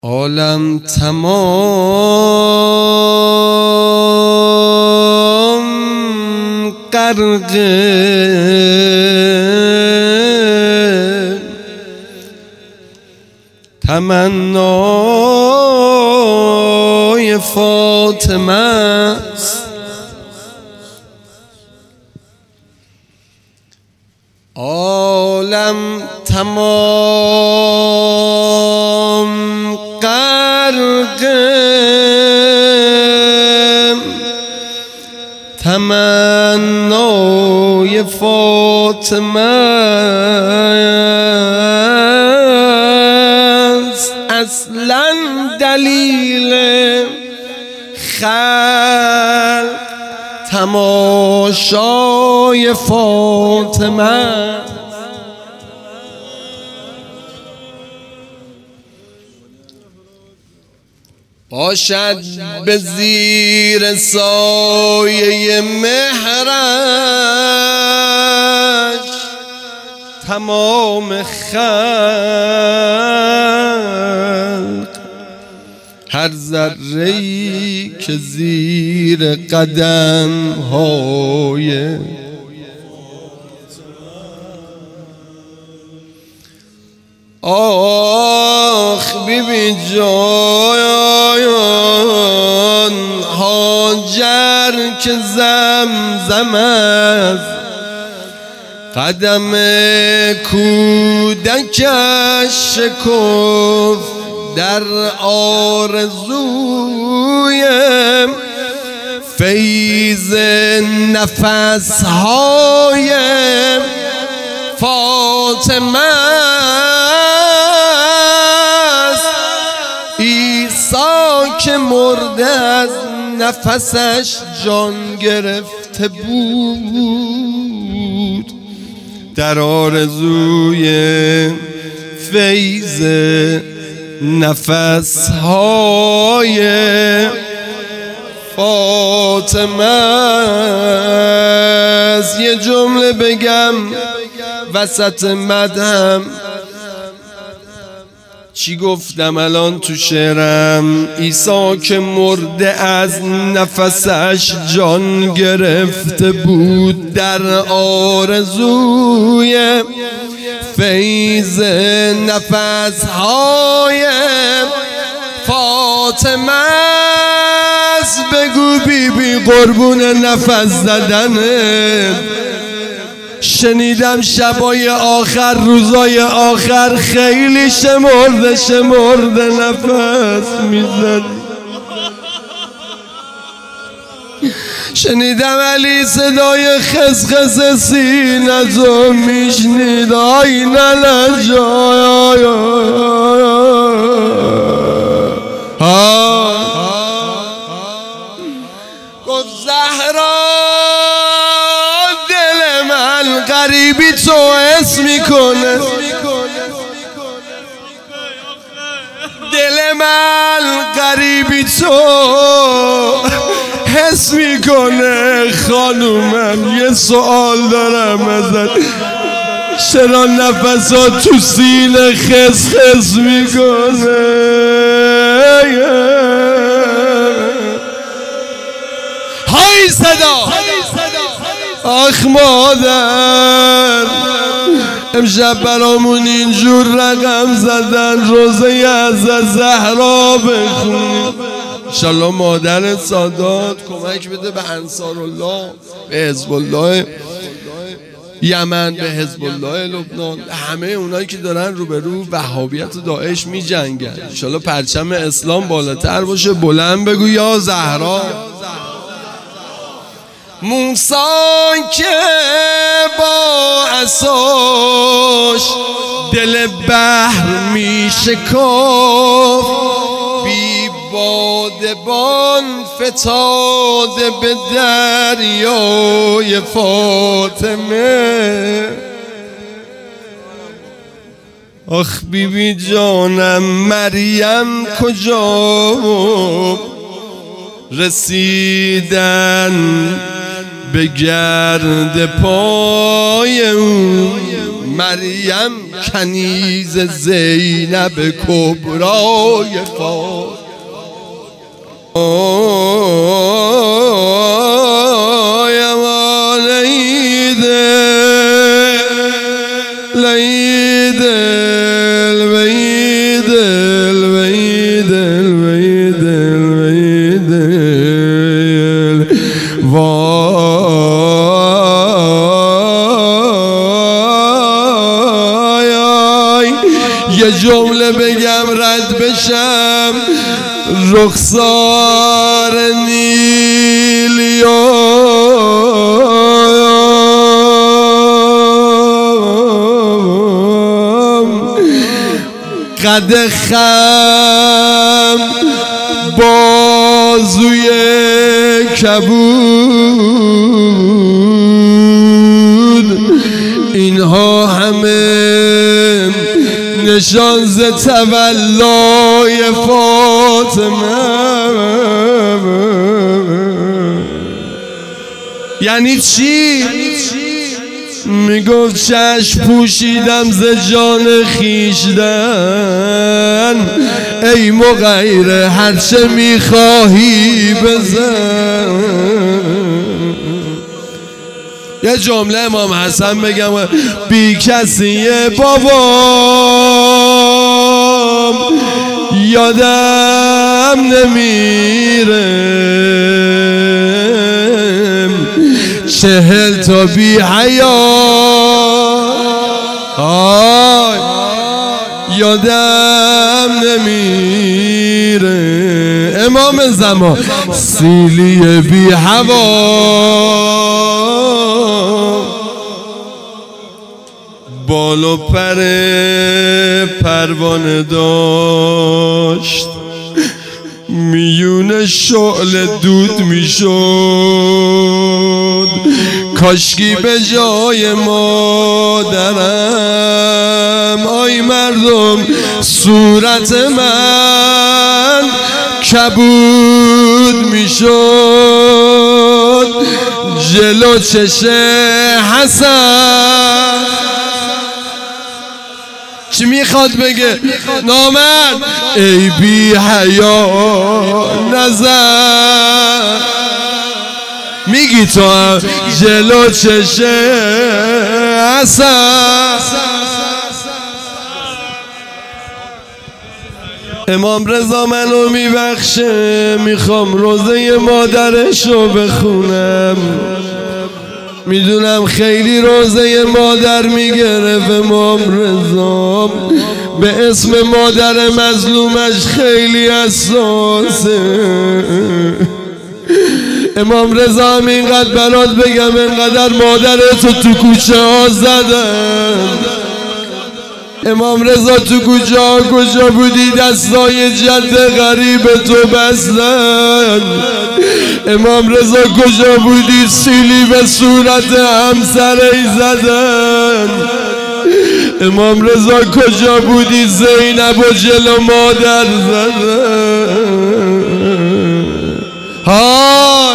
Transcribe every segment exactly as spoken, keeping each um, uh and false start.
عالم تمام غرق تمنای فاطمه است. عالم تمام غرق تمنای فاطمه است. اصلا دلیل خلق تماشای فاطمه باشد به زیر سایه مهرش تمام خلق. هر ذره‌ای که زیر قدم های آخ بیبی جان هاجر که زمزم است قدم کودکش شکفت در آرزوی فیض نفسهای فاطمه است. عیسی که مرده از نفسش جان گرفته بود در آرزوی فیض نفسهای فاطمه است. یه جمله بگم وسط مدهم، چی گفتم الان تو شعرم؟ عیسی که مرده از نفسش جان گرفته بود در آرزوی فیض نفسهای فاطمه است. بگو بی بی قربون نفس زدنه. شنیدم شبای آخر روزای آخر خیلی شمرده شمرده نفس میزد. شنیدم علی صدای خسخس سینه‌زو میشنید. آی ننه جای گفت زهرا دل من غریبی تو حس میکنه، دل من غریبی تو حس میکنه. خانومم یه سوال دارم ازت، چرا نفسات تو سینه خس خس میکنه؟ های صدا آخ مادر امشب برامون اینجور رقم زدن روزه از زهرا بخونیم. انشالله مادر سادات کمک بده به انصارالله، به حزب الله یمن، به حزب الله لبنان، همه اونایی که دارن روبرو وهابیت و داعش می جنگن. انشالله پرچم اسلام بالاتر باشه. بلند بگو یا زهرا. موسی که با عصاش دل بحر می شکافت بی بادبان فتاده به دریای فاطمه. آخ بیبی جانم مریم کجا رسیدن به گرد پای اون مریم کنیز زینب کبرای فاطمه یه جمله بگم رد بشم رخسار نیلیا قد خم بازوی کبود اینها همه نشان ز تولای فاطمه. یعنی چی؟ میگفت چشم پوشیدم ز جان خیشتن ای مغیر هرچه میخواهی بزن. یه جمله امام حسن بگم بی کسیه بابام یادم نمیره چهل تا بی حیا یادم نمیره امام زمان سیلی بی هوا بال و پر پروانه داشت میون شعله دود میشد کاشکی به جای مادرم آی مردم صورت من کبود میشد جلو چش حسن. چی میخواد بگه نامرد؟ ای بی حیا نظر میگی تو هم جلو چش حسن. امام رضا منو میبخشه میخوام روزه مادرشو بخونم. میدونم خیلی روزه مادر میگرفت امام رضا به اسم مادر مظلومش خیلی حساسه. امام رضا هم اینقدر برات بگم اینقدر مادرتو تو کوچه ها زدن. امام رضا تو کوچه ها کجا بودی دستای جد غریب تو بستن. امام رضا کجا بودی سیلی به صورت همسرش زدن. امام رضا کجا بودی زینب و جلو مادر زدن. های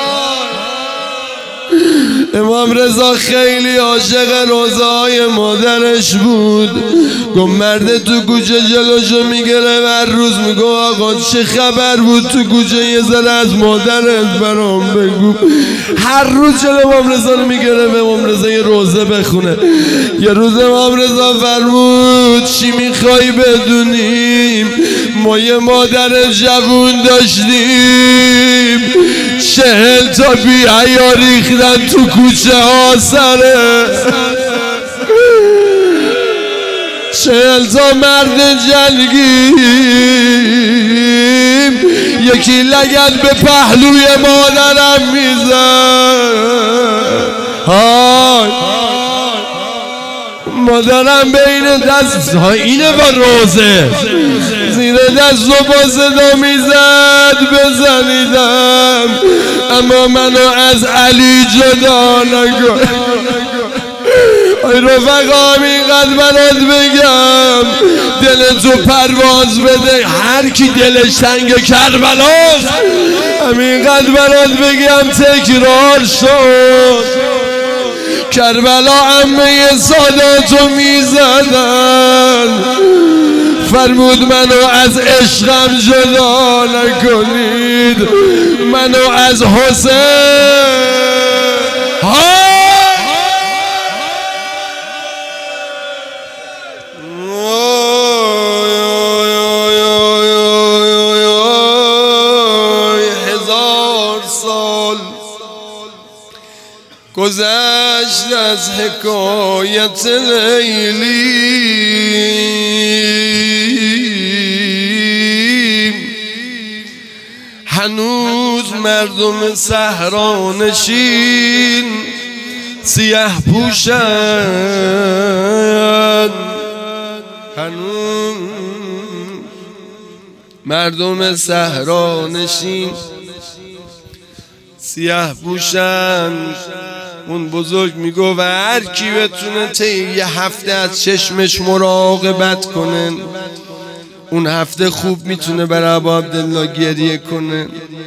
امام رضا خیلی عاشق روزهای مادرش بود. گفت مرد تو کوچه جلوشو میگره و هر روز میگو آقا چه خبر بود تو کوچه یه ذره از مادرت برام بگو. هر روز جلو امام رضا رو میگره به امام رضا یه روزه بخونه. یه روز امام رضا فرمود چی میخوای بدونیم؟ ما یه مادر جوون داشتیم چهل تا بی حیا ریختن تو کوچه ها سره. چهل تا مرد جنگیم یکی لگد به پهلوی مادرم میزن. های مادرم بین دست اینه با روزه زیر دست و با صدا میزد بزنیدم اما منو از علی جدا نکن. ای رفقام اینقدر برات بگم دل تو پرواز بده هر کی دلش تنگ کربلاست همینقدر برات بگم تکرار شد. کربلا عمه ساداتو میزدن، فرمود منو از عشقم جدا نکنید، منو از حسین هزار سال گذشت از حکایت لیلی، هنوز مردم صحرانشین سیاه پوشن، هنوز مردم صحرانشین سیاه پوشن. اون بزرگ میگو و هر کی بتونه طی یه هفته از چشمش مراقبت کنه، اون هفته خوب میتونه برای ابا عبدالله گریه کنه.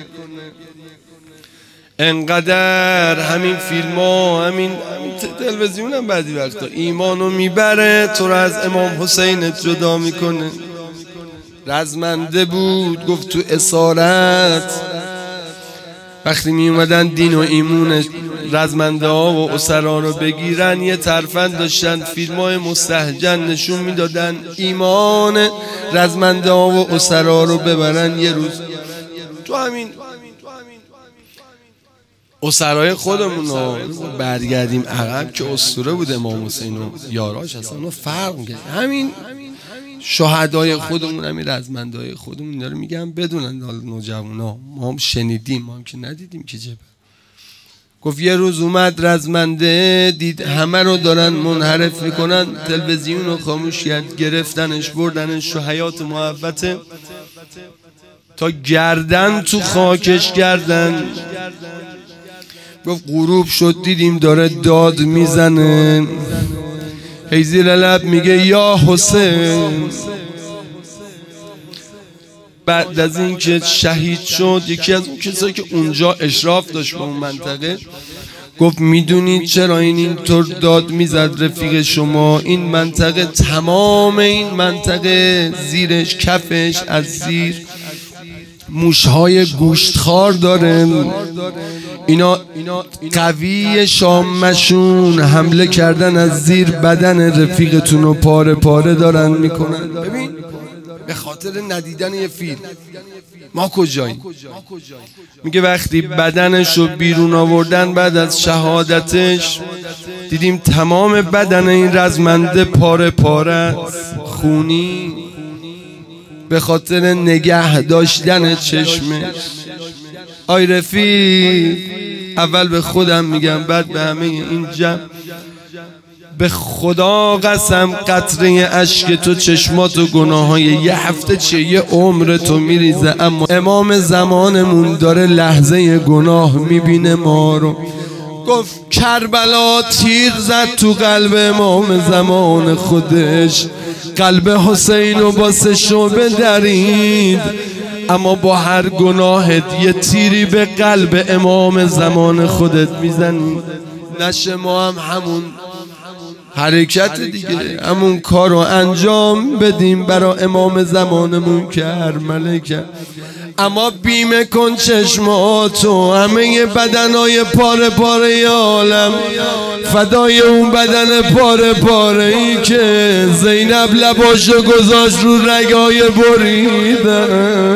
انقدر همین فیلم ها، همین, همین تلویزیون هم بعضی وقتا ایمانو میبره، تو رو از امام حسین جدا میکنه. رزمنده بود، گفت تو اسارت وقتی می اومدن دین و ایمون رزمنده ها و اسرا رو بگیرن، یه ترفند داشتن، فیلم های مستهجن نشون میدادن ایمان رزمنده ها و اسرا رو ببرن. یه روز تو همین اسرای خودمون رو برگردیم عقب که اسطوره بود امام حسین و یاراش، اصلا اونو فرق میکنه. همین شهدای خودمون، همین رزمندهای خودمون داره میگم بدونن نوجوانا، ما هم شنیدیم، ما هم که ندیدیم که جبه. گفت یه روز اومد رزمنده، دید همه رو دارن منحرف میکنن، تلویزیون رو خاموش کرد، گرفتنش بردنش تو حیات محوطه تا گردن تو خاکش کردن. گفت غروب شد دیدیم داره داد میزنه، هی زیر لب میگه یا حسین. بعد از این که شهید شد، یکی از اون کسایی که اونجا اشراف داشت به اون منطقه، گفت میدونید چرا این اینطور داد میزد رفیق شما؟ این منطقه، تمام این منطقه زیرش، کفش از زیر موشهای گوشتخوار داره، اینا قوی شامشون حمله کردن از زیر بدن رفیقتون رو پاره پاره دارن میکنن. ببین به خاطر ندیدن یه فیلم ما کجاییم؟ میگه وقتی بدنش رو بیرون آوردن بعد از شهادتش، دیدیم تمام بدن این رزمنده پاره پاره خونی به خاطر نگه داشتن چشمش. آی رفیق، اول به خودم میگم بعد به همه این جمع، به خدا قسم قطره اشک تو چشمات و گناه های یه هفته چه یه عمر تو میریزه، اما امام زمانمون داره لحظه گناه میبینه ما رو. گفت کربلا تیر زد تو قلب امام زمان خودش، قلب حسین و باسه شعبه درید، اما با هر گناهت یه تیری به قلب امام زمان خودت میزنی. نشه ما هم همون حرکت دیگه، همون کار رو انجام بدیم برای امام زمانمون که هر ملکه. اما بیمه کن چشماتو، همه بدنای پاره پاره عالم فدای اون بدن پاره پاره ای که زینب لباشو گذاشت رو رگای بریدن.